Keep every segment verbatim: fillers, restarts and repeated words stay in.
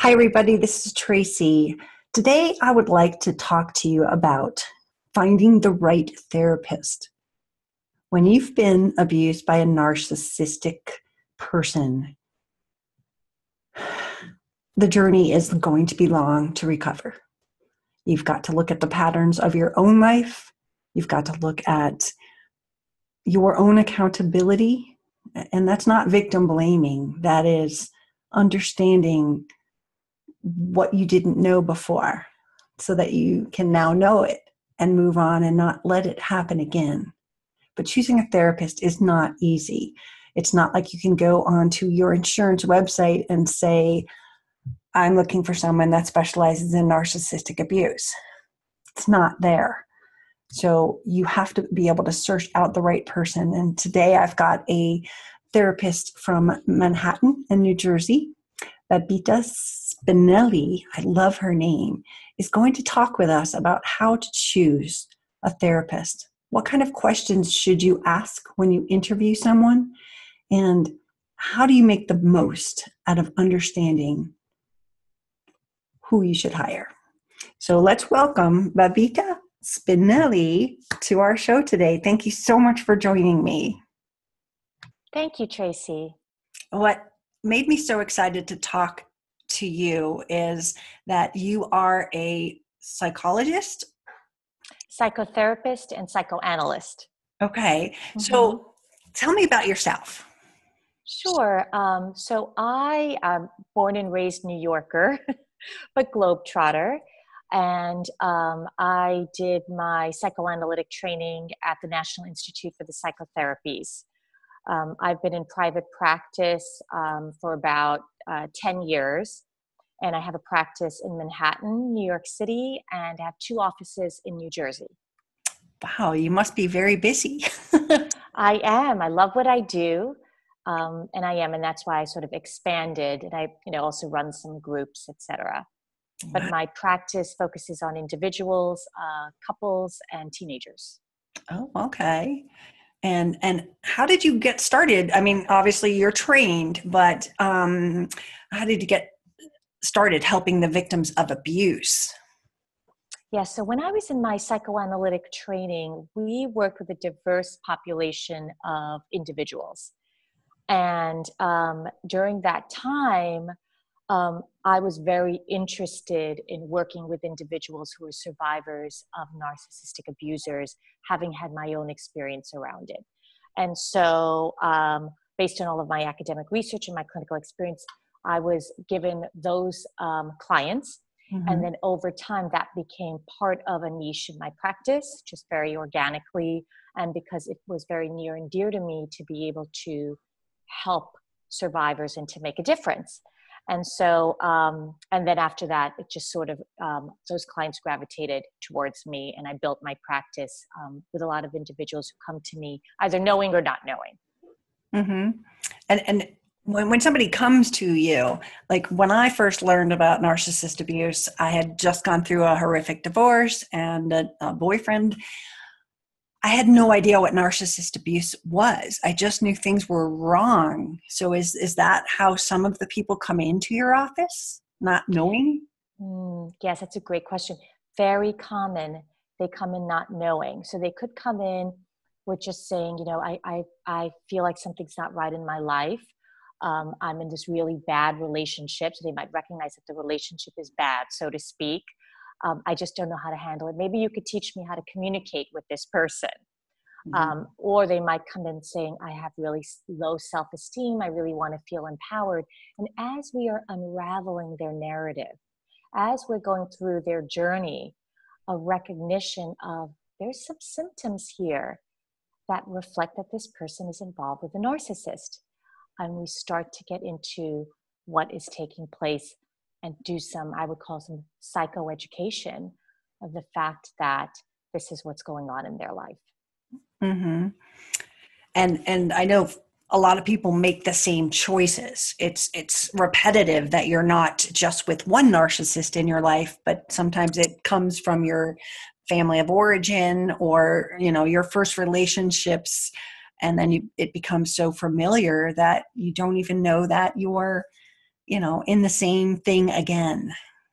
Hi, everybody. This is Tracy. Today, I would like to talk to you about finding the right therapist. When you've been abused by a narcissistic person, the journey is going to be long to recover. You've got to look at the patterns of your own life. You've got to look at your own accountability. And that's not victim blaming. That is understanding what you didn't know before so that you can now know it and move on and not let it happen again. But choosing a therapist is not easy. It's not like you can go onto your insurance website and say, I'm looking for someone that specializes in narcissistic abuse. It's not there. So you have to be able to search out the right person. And today I've got a therapist from Manhattan in New Jersey, Babita Spinelli, I love her name, is going to talk with us about how to choose a therapist. What kind of questions should you ask when you interview someone? And how do you make the most out of understanding who you should hire? So let's welcome Babita Spinelli to our show today. Thank you so much for joining me. Thank you, Tracy. What made me so excited to talk to you is that you are a psychologist, psychotherapist, and psychoanalyst. Okay. Mm-hmm. So tell me about yourself. Sure. Um, so I am born and raised New Yorker, but globetrotter. And um, I did my psychoanalytic training at the National Institute for the Psychotherapies. Um, I've been in private practice um, for about uh, ten years, and I have a practice in Manhattan, New York City, and I have two offices in New Jersey. Wow, you must be very busy. I am. I love what I do, um, and I am, and that's why I sort of expanded, and I, you know, also run some groups, et cetera. But wow. My practice focuses on individuals, uh, couples, and teenagers. Oh, okay. And and how did you get started? I mean, obviously you're trained, but um, how did you get started helping the victims of abuse? Yeah, so when I was in my psychoanalytic training, we worked with a diverse population of individuals. And um, during that time, um, I was very interested in working with individuals who were survivors of narcissistic abusers, having had my own experience around it. And so um, based on all of my academic research and my clinical experience, I was given those um, clients. Mm-hmm. And then over time, that became part of a niche in my practice, just very organically. And because it was very near and dear to me to be able to help survivors and to make a difference. And so, um, and then after that, it just sort of, um, those clients gravitated towards me, and I built my practice um, with a lot of individuals who come to me either knowing or not knowing. Mm-hmm. And, and when, when somebody comes to you, like when I first learned about narcissist abuse, I had just gone through a horrific divorce and a, a boyfriend. I had no idea what narcissist abuse was. I just knew things were wrong. So is is that how some of the people come into your office, not knowing? Mm, yes, that's a great question. Very common. They come in not knowing. So they could come in with just saying, you know, I I, I feel like something's not right in my life. Um, I'm in this really bad relationship. So they might recognize that the relationship is bad, so to speak. Um, I just don't know how to handle it. Maybe you could teach me how to communicate with this person. Mm-hmm. Um, or they might come in saying, I have really low self-esteem. I really want to feel empowered. And as we are unraveling their narrative, as we're going through their journey, a recognition of there's some symptoms here that reflect that this person is involved with a narcissist. And we start to get into what is taking place and do some, I would call some psychoeducation of the fact that this is what's going on in their life. Mm-hmm. And and I know a lot of people make the same choices. It's it's repetitive that you're not just with one narcissist in your life, but sometimes it comes from your family of origin or, you know, your first relationships. And then you, it becomes so familiar that you don't even know that you're you know, in the same thing again.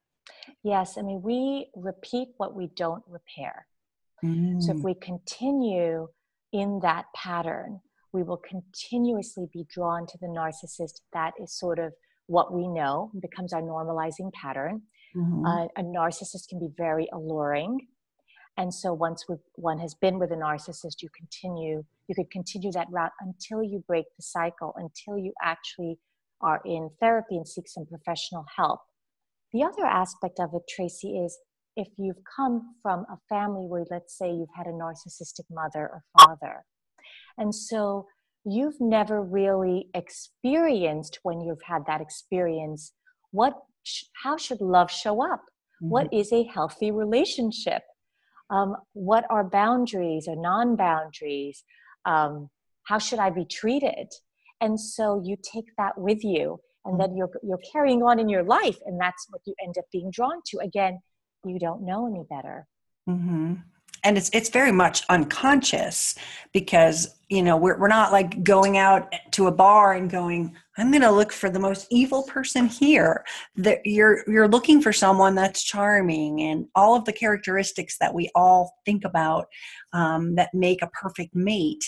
Yes, I mean, we repeat what we don't repair. So if Mm. we continue in that pattern, we will continuously be drawn to the narcissist. That is sort of what we know, becomes our normalizing pattern. Mhm. Uh, a narcissist can be very alluring. And so once we, one has been with a narcissist, you continue, you could continue that route until you break the cycle, until you actually are in therapy and seek some professional help. The other aspect of it, Tracy, is if you've come from a family where, let's say, you've had a narcissistic mother or father, and so you've never really experienced, when you've had that experience, what, how should love show up? Mhm. What is a healthy relationship? Um, what are boundaries or non-boundaries? Um, how should I be treated? And so you take that with you, and then you're you're carrying on in your life, and that's what you end up being drawn to. Again, you don't know any better. Mm-hmm. And it's it's very much unconscious because, you know, we're we're not like going out to a bar and going, I'm going to look for the most evil person here. That you're you're looking for someone that's charming and all of the characteristics that we all think about, um, that make a perfect mate.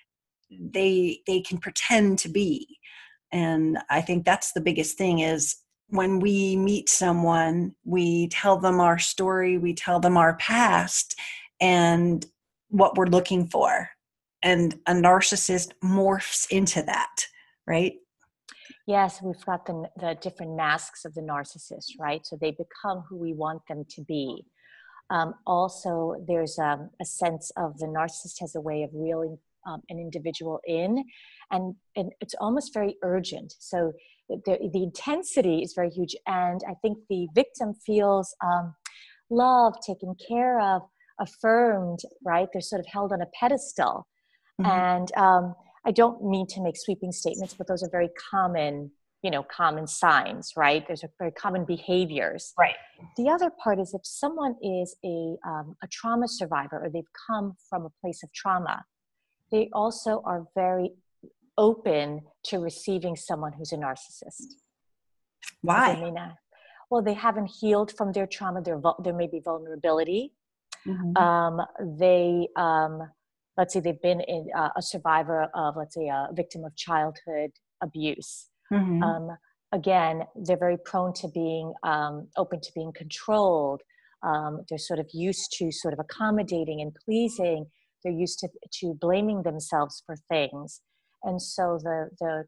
They they can pretend to be, and I think that's the biggest thing is when we meet someone, we tell them our story, we tell them our past and what we're looking for. And a narcissist morphs into that, right? Yes, we've got the the different masks of the narcissist, right? So they become who we want them to be. Um, also, there's um, a sense of the narcissist has a way of reeling um, an individual in, and, and it's almost very urgent. So the, the intensity is very huge, and I think the victim feels um, loved, taken care of, affirmed, right? They're sort of held on a pedestal. Mm-hmm. And um, I don't mean to make sweeping statements, but those are very common, you know, common signs, right? Those are very common behaviors. Right. The other part is if someone is a, um, a trauma survivor, or they've come from a place of trauma, they also are very open to receiving someone who's a narcissist. Because they Why? may not, well, they haven't healed from their trauma. There, there may be vulnerability. Mm-hmm. Um, they, um, let's say they've been in, uh, a survivor of, let's say, a victim of childhood abuse. Mm-hmm. Um, again, they're very prone to being um, open to being controlled. Um, they're sort of used to sort of accommodating and pleasing. They're used to, to blaming themselves for things. And so the, the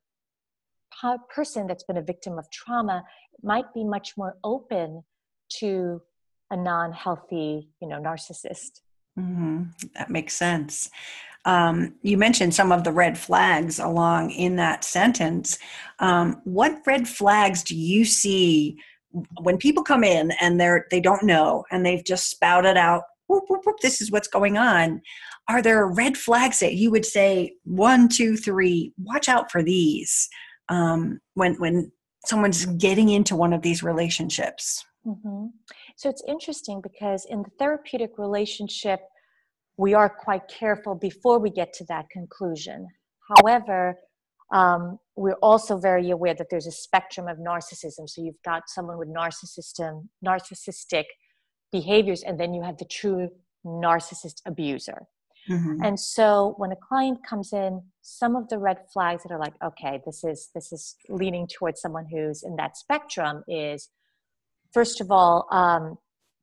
person that's been a victim of trauma might be much more open to a non-healthy, you know, narcissist. Mm-hmm. That makes sense. Um, you mentioned some of the red flags along in that sentence. Um, what red flags do you see when people come in and they're they don't know and they've just spouted out, whoop, whoop, whoop, this is what's going on? Are there red flags that you would say one, two, three? Watch out for these um, when when someone's getting into one of these relationships. Mm-hmm. So it's interesting because in the therapeutic relationship, we are quite careful before we get to that conclusion. However, um, we're also very aware that there's a spectrum of narcissism. So you've got someone with narcissism, narcissistic behaviors, and then you have the true narcissist abuser. Mm-hmm. And so when a client comes in, some of the red flags that are like, okay, this is this is leaning towards someone who's in that spectrum is, first of all, um,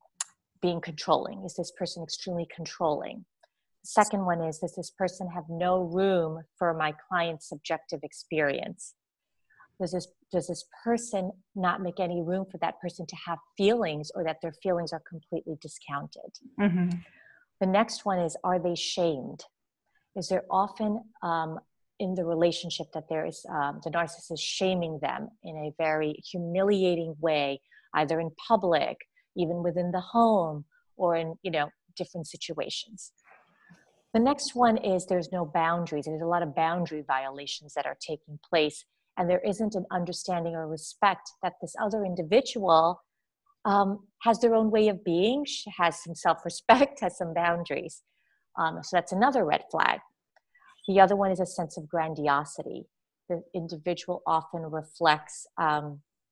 being controlling. Is this person extremely controlling? The second one is, does this person have no room for my client's subjective experience? Does this, does this person not make any room for that person to have feelings, or that their feelings are completely discounted? Mm-hmm. The next one is, are they shamed? Is there often um, in the relationship that there is um, the narcissist shaming them in a very humiliating way, either in public, even within the home, or in, you know, different situations? The next one is there's no boundaries. There's a lot of boundary violations that are taking place, and there isn't an understanding or respect that this other individual um, has their own way of being, has some self-respect, has some boundaries. Um, so that's another red flag. The other one is a sense of grandiosity. The individual often reflects um,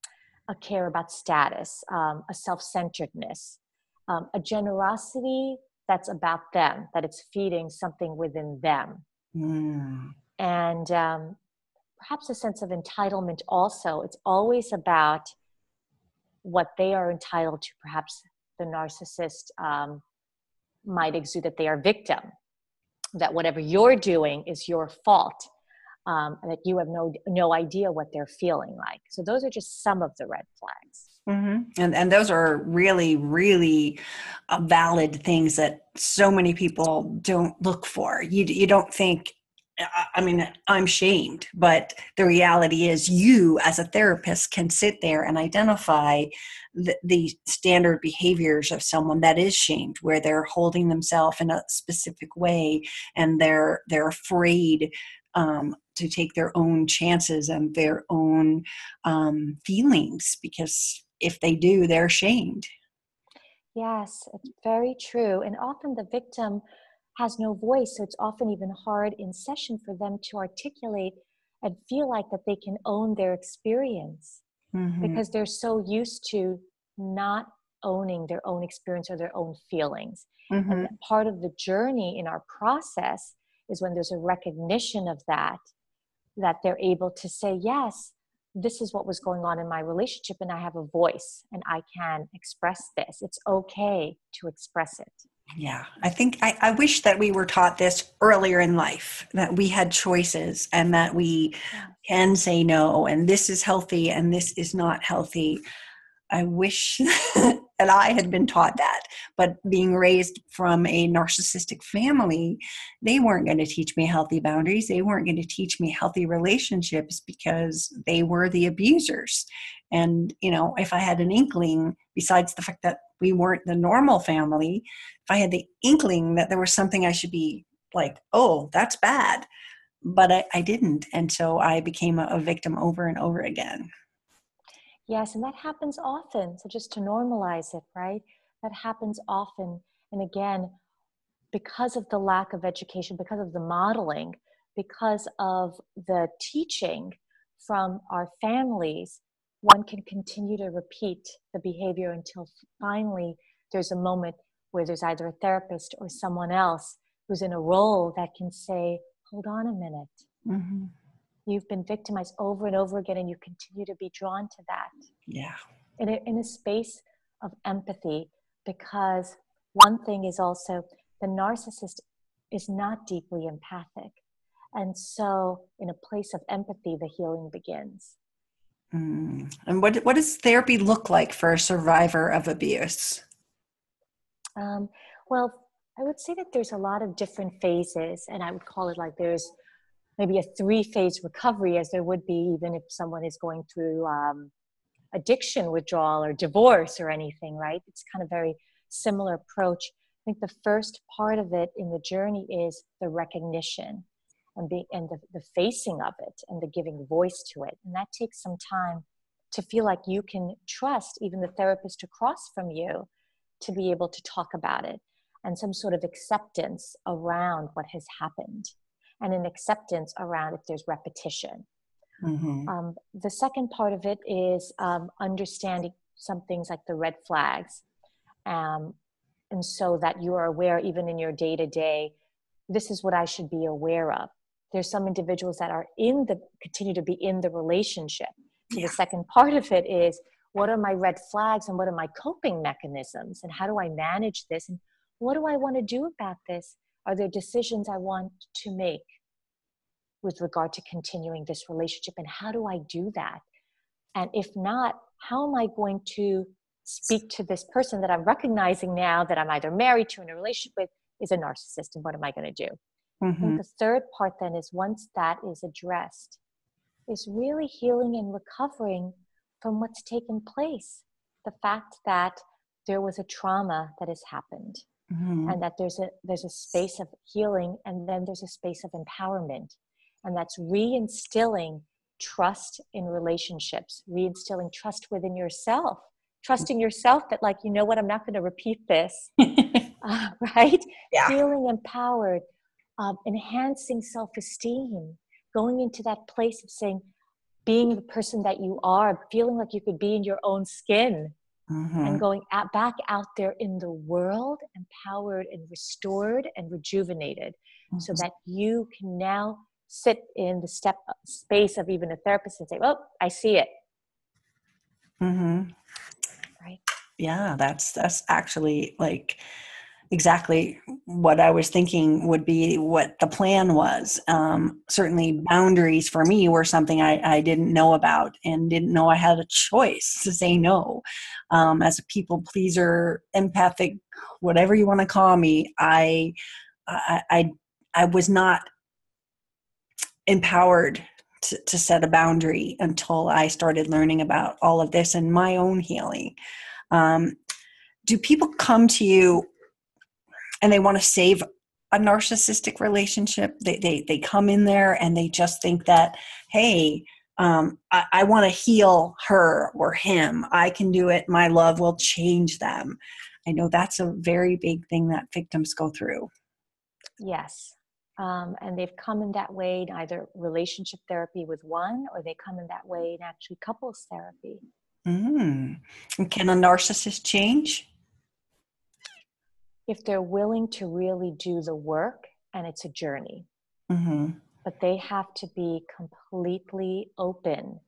a care about status, um, a self-centeredness, um, a generosity that's about them, that it's feeding something within them. Mm. And um, perhaps a sense of entitlement also. It's always about what they are entitled to. Perhaps the narcissist um, might exude that they are victim, that whatever you're doing is your fault, um, and that you have no no idea what they're feeling like. So those are just some of the red flags. Mm-hmm. And and those are really, really uh, valid things that so many people don't look for. You you don't think, I I mean, I'm shamed, but the reality is you as a therapist can sit there and identify the, the standard behaviors of someone that is shamed, where they're holding themselves in a specific way and they're they're afraid um, to take their own chances and their own um, feelings, because if they do, they're shamed. Yes, it's very true. And often the victim has no voice, so it's often even hard in session for them to articulate and feel like that they can own their experience, Mm-hmm. because they're so used to not owning their own experience or their own feelings. Mm-hmm. And part of the journey in our process is when there's a recognition of that, that they're able to say, yes, this is what was going on in my relationship, and I have a voice and I can express this. It's okay to express it. Yeah, I think I, I wish that we were taught this earlier in life, that we had choices and that we Yeah. can say no, and this is healthy and this is not healthy. I wish that I had been taught that, but being raised from a narcissistic family, they weren't going to teach me healthy boundaries. They weren't going to teach me healthy relationships because they were the abusers. And, you know, if I had an inkling, besides the fact that we weren't the normal family, if I had the inkling that there was something I should be like, oh, that's bad, but I, I didn't. And so I became a, a victim over and over again. Yes, and that happens often. So just to normalize it, right? That happens often. And again, because of the lack of education, because of the modeling, because of the teaching from our families, one can continue to repeat the behavior until finally there's a moment where there's either a therapist or someone else who's in a role that can say, hold on a minute. Mm-hmm. You've been victimized over and over again, and you continue to be drawn to that. Yeah. In a, in a space of empathy, because one thing is also the narcissist is not deeply empathic. And so in a place of empathy, the healing begins. Mm. And what what does therapy look like for a survivor of abuse? Um, well, I would say that there's a lot of different phases, and I would call it like there's maybe a three-phase recovery, as there would be even if someone is going through um, addiction withdrawal or divorce or anything, right? It's kind of very similar approach. I think the first part of it in the journey is the recognition and the, and the, the facing of it and the giving voice to it. And that takes some time to feel like you can trust even the therapist across from you to be able to talk about it, and some sort of acceptance around what has happened, and an acceptance around if there's repetition. Mm-hmm. Um, the second part of it is um, understanding some things like the red flags. Um, and so that you are aware, even in your day-to-day, this is what I should be aware of. There's some individuals that are in the, continue to be in the relationship. So Yeah. the second part of it is, what are my red flags and what are my coping mechanisms? And how do I manage this? And what do I want to do about this? Are there decisions I want to make with regard to continuing this relationship, and how do I do that? And if not, how am I going to speak to this person that I'm recognizing now that I'm either married to, in a relationship with, is a narcissist, and what am I going to do? Mm-hmm. I think the third part then is, once that is addressed, is really healing and recovering from what's taken place. The fact that there was a trauma that has happened, Mm-hmm. and that there's a there's a space of healing, and then there's a space of empowerment. And that's reinstilling trust in relationships, reinstilling trust within yourself, trusting yourself that, like, you know what, I'm not going to repeat this, uh, right? Yeah. Feeling empowered, um, enhancing self-esteem, going into that place of saying, being the person that you are, feeling like you could be in your own skin, and Mm-hmm. going out, back out there in the world, empowered and restored and rejuvenated, so Mm-hmm. that you can now sit in the step space of even a therapist and say, "Oh, I see it." Mm-hmm. Right? Yeah, that's that's actually like exactly what I was thinking would be what the plan was. Um, certainly, boundaries for me were something I, I didn't know about and didn't know I had a choice to say no. Um, as a people pleaser, empathic, whatever you want to call me, I, I, I, I was not empowered to, to set a boundary until I started learning about all of this and my own healing. Um, do people come to you and they want to save a narcissistic relationship? They, they, they come in there and they just think that, hey, um, I, I want to heal her or him. I can do it. My love will change them. I know that's a very big thing that victims go through. Yes. Um, and they've come in that way in either relationship therapy with one, or they come in that way in actually couples therapy. Mm. And can a narcissist change? If they're willing to really do the work, and it's a journey, Mm-hmm. but they have to be completely open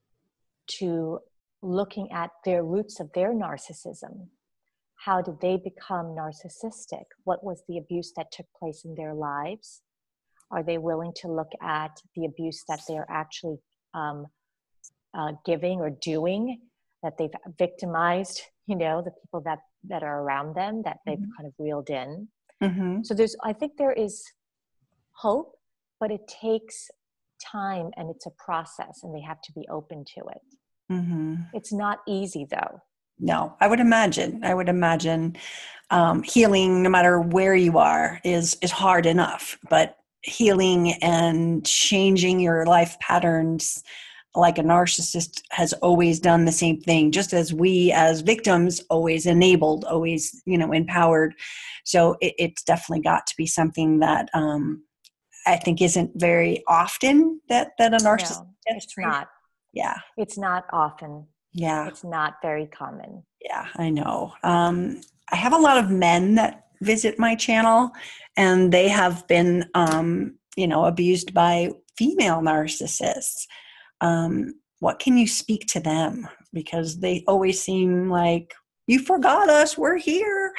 to looking at their roots of their narcissism. How did they become narcissistic? What was the abuse that took place in their lives? Are they willing to look at the abuse that they're actually um, uh, giving or doing, that they've victimized, you know, the people that, that are around them, that they've kind of reeled in? Mm-hmm. So there's, I think there is hope, but it takes time and it's a process, and they have to be open to it. Mm-hmm. It's not easy though. No, I would imagine. I would imagine um, healing, no matter where you are, is is hard enough. But healing and changing your life patterns, like a narcissist has always done the same thing, just as we as victims always enabled, always you know empowered. So it, it's definitely got to be something that um, I think isn't very often that that a narcissist No, gets it's treated. not. Yeah, It's not often. yeah. It's not very common. Yeah, I know. Um, I have a lot of men that visit my channel, and they have been, um, you know, abused by female narcissists. Um, what can you speak to them? Because they always seem like, you forgot us, we're here.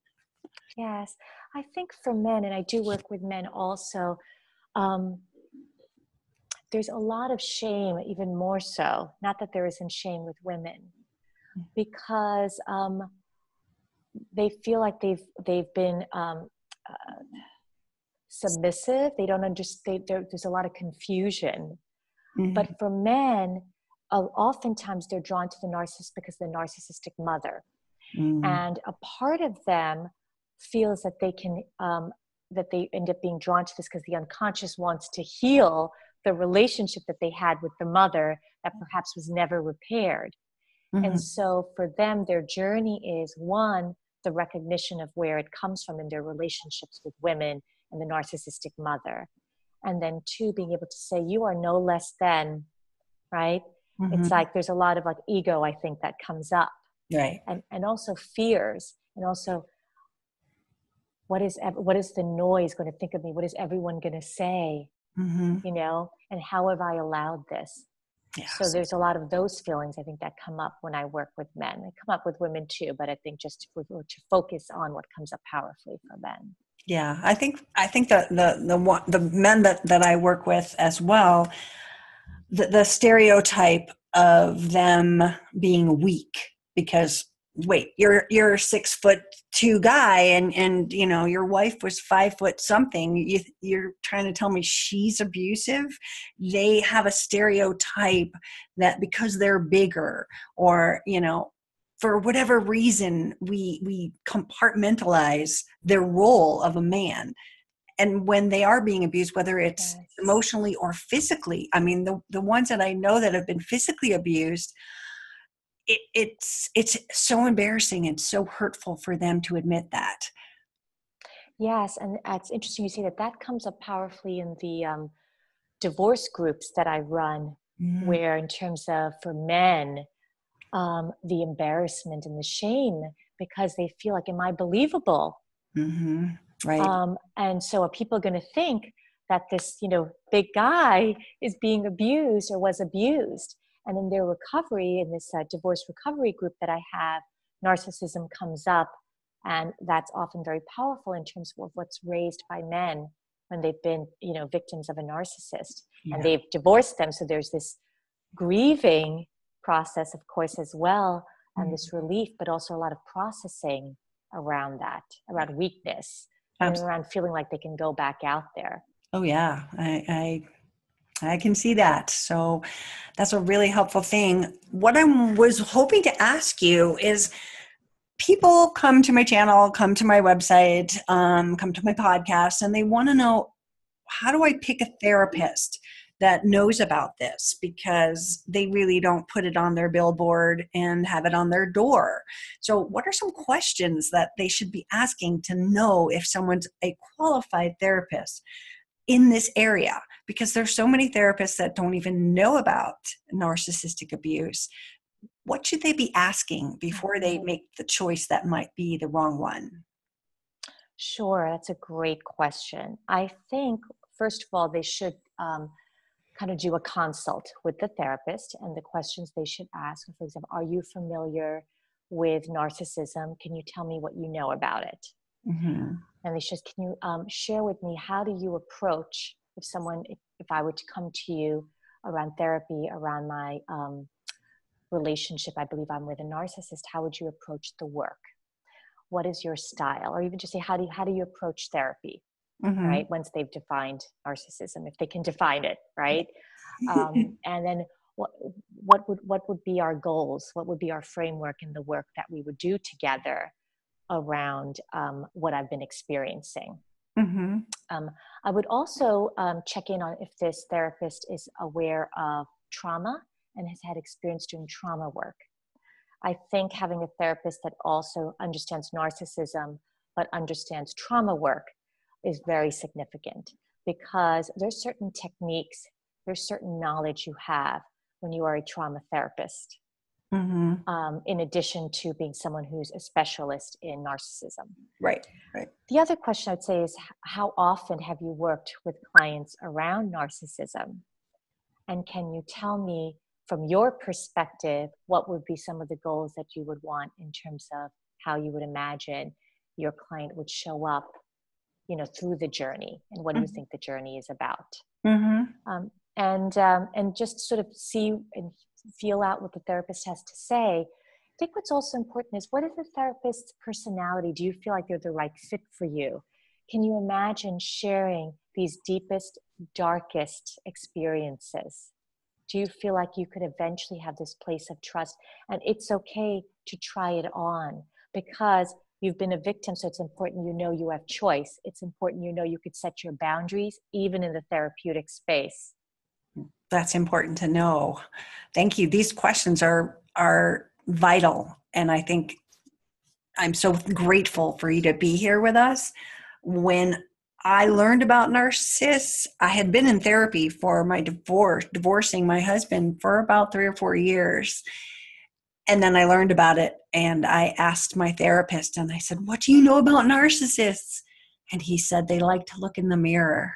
Yes. I think for men, and I do work with men also, um, there's a lot of shame, even more so. Not that there isn't shame with women, because um, they feel like they've they've been um, uh, submissive. They don't understand. There's a lot of confusion. Mm-hmm. But for men, uh, oftentimes they're drawn to the narcissist because of the narcissistic mother, and a part of them feels that they can um, that they end up being drawn to this because the unconscious wants to heal the relationship that they had with the mother that perhaps was never repaired. And Mm-hmm. so for them, their journey is, one, the recognition of where it comes from in their relationships with women and the narcissistic mother. And then two, being able to say, you are no less than, right? It's Mm-hmm. like there's a lot of like ego, I think, that comes up, Right. and, and also fears, and also what is, what is the noise going to think of me? What is everyone going to say? Mm-hmm. You know, and how have I allowed this? So Yes. there's a lot of those feelings, I think, that come up when I work with men. They come up with women too, but I think just to, to focus on what comes up powerfully for men. Yeah, I think I think that the the one the men that that I work with as well, the, the stereotype of them being weak because wait, you're you're a six foot two guy and and you know your wife was five foot something. You, you're trying to tell me she's abusive? They have a stereotype that because they're bigger or you know for whatever reason we we compartmentalize their role of a man, and when they are being abused, whether it's Yes. emotionally or physically, I mean, the, the ones that I know that have been physically abused, it, it's it's so embarrassing and so hurtful for them to admit that. Yes, and it's interesting you say that. That comes up powerfully in the um, divorce groups that I run, Mm-hmm. where in terms of for men, um, the embarrassment and the shame because they feel like, am I believable? Mm-hmm. Right. Um, and so are people going to think that this, you know, big guy is being abused or was abused? And in their recovery, in this uh, divorce recovery group that I have, narcissism comes up. And that's often very powerful in terms of what's raised by men when they've been, you know, victims of a narcissist and Yeah. they've divorced them. So there's this grieving process, of course, as well, and this relief, but also a lot of processing around that, around weakness, and Absolutely. around feeling like they can go back out there. Oh yeah, I, I I can see that. So that's a really helpful thing. What I was hoping to ask you is, people come to my channel, come to my website, um, come to my podcast, and they want to know, how do I pick a therapist that knows about this? Because they really don't put it on their billboard and have it on their door. So what are some questions that they should be asking to know if someone's a qualified therapist in this area? Because there's so many therapists that don't even know about narcissistic abuse. What should they be asking before they make the choice that might be the wrong one? Sure, that's a great question. I think, first of all, they should um, kind of do a consult with the therapist, and the questions they should ask, for example, are you familiar with narcissism? Can you tell me what you know about it? Mm-hmm. And they should, can you um, share with me, how do you approach, if someone, if, if I were to come to you around therapy, around my um, relationship, I believe I'm with a narcissist, how would you approach the work? What is your style? Or even just say, how do you, how do you approach therapy? Mm-hmm. Right? Once they've defined narcissism, if they can define it, right? Um, and then what, what would, what would be our goals? What would be our framework in the work that we would do together around um, what I've been experiencing? Mm-hmm. Um, I would also um, check in on if this therapist is aware of trauma and has had experience doing trauma work. I think having a therapist that also understands narcissism but understands trauma work is very significant, because there's certain techniques, there's certain knowledge you have when you are a trauma therapist, Mm-hmm. um, in addition to being someone who's a specialist in narcissism. Right, right. The other question I'd say is, how often have you worked with clients around narcissism? And can you tell me, from your perspective, what would be some of the goals that you would want in terms of how you would imagine your client would show up, you know, through the journey, and what do you think the journey is about? Mm-hmm. Um, and um, and just sort of see and feel out what the therapist has to say. I think what's also important is, what is the therapist's personality? Do you feel like they're the right fit for you? Can you imagine sharing these deepest, darkest experiences? Do you feel like you could eventually have this place of trust? And it's okay to try it on, because you've been a victim, so it's important you know you have choice. It's important you know you could set your boundaries, even in the therapeutic space. That's important to know. Thank you. These questions are are vital, and I think I'm so grateful for you to be here with us. When I learned about narcissists, I had been in therapy for my divorce, divorcing my husband for about three or four years. And then I learned about it, and I asked my therapist, and I said, what do you know about narcissists? And he said, they like to look in the mirror.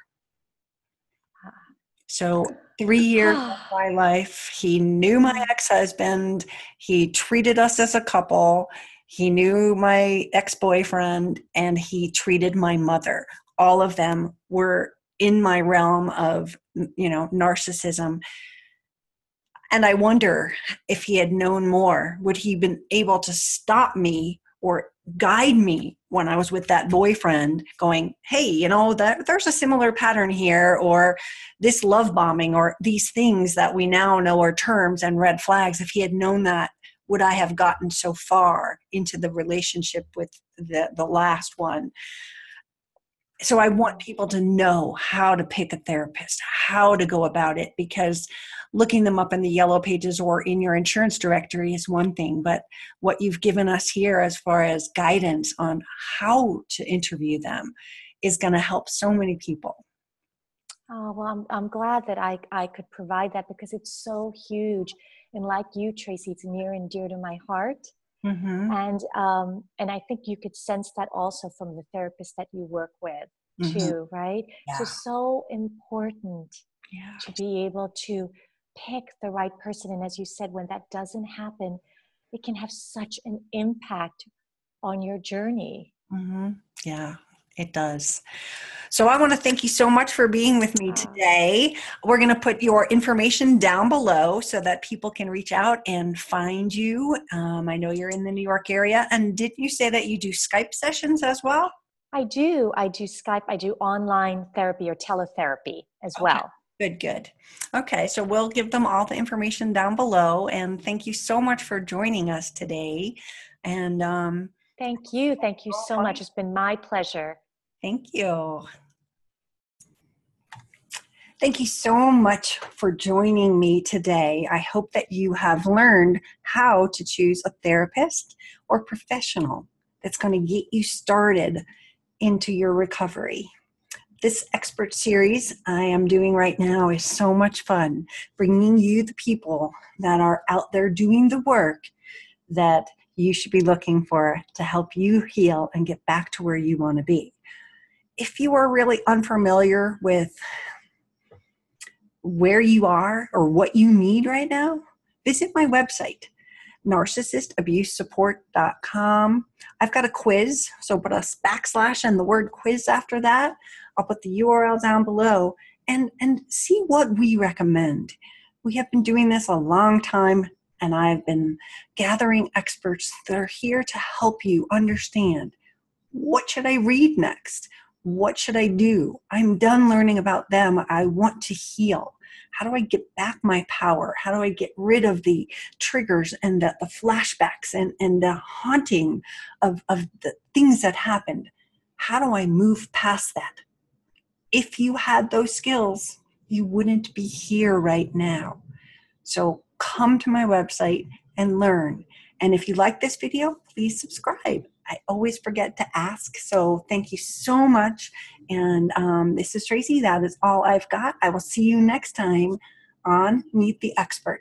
So three years of my life, he knew my ex-husband. He treated us as a couple. He knew my ex-boyfriend, and he treated my mother. All of them were in my realm of, you know, narcissism. And I wonder, if he had known more, would he have been able to stop me or guide me when I was with that boyfriend, going, hey, you know, that there's a similar pattern here, or this love bombing, or these things that we now know are terms and red flags. If he had known that, would I have gotten so far into the relationship with the, the last one? So I want people to know how to pick a therapist, how to go about it, because looking them up in the yellow pages or in your insurance directory is one thing, but what you've given us here as far as guidance on how to interview them is going to help so many people. Oh, well, I'm, I'm glad that I, I could provide that because it's so huge. And like you, Tracy, it's near and dear to my heart. Mm-hmm. And um, and I think you could sense that also from the therapist that you work with Mm-hmm. too, right? So Yeah. so important Yeah. to be able to pick the right person. And as you said, when that doesn't happen, it can have such an impact on your journey. Mm-hmm. Yeah, it does. So I want to thank you so much for being with me Ah, today. We're going to put your information down below so that people can reach out and find you. Um, I know you're in the New York area. And didn't you say that you do Skype sessions as well? I do. I do Skype. I do online therapy or teletherapy as Okay. well. Good, good. Okay, so we'll give them all the information down below. And thank you so much for joining us today. And um, Thank you. Thank you so much. It's been my pleasure. thank you. Thank you so much for joining me today. I hope that you have learned how to choose a therapist or professional that's going to get you started into your recovery. This expert series I am doing right now is so much fun, bringing you the people that are out there doing the work that you should be looking for to help you heal and get back to where you want to be. If you are really unfamiliar with where you are or what you need right now, visit my website, narcissist abuse support dot com. I've got a quiz, so put a backslash and the word quiz after that. I'll put the U R L down below and, and see what we recommend. We have been doing this a long time, and I've been gathering experts that are here to help you understand, what should I read next? What should I do? I'm done learning about them. I want to heal. How do I get back my power? How do I get rid of the triggers and the, the flashbacks and, and the haunting of, of the things that happened? How do I move past that? If you had those skills, you wouldn't be here right now. So come to my website and learn. And if you like this video, please subscribe. I always forget to ask. So thank you so much. And um, this is Tracy. That is all I've got. I will see you next time on Meet the Expert.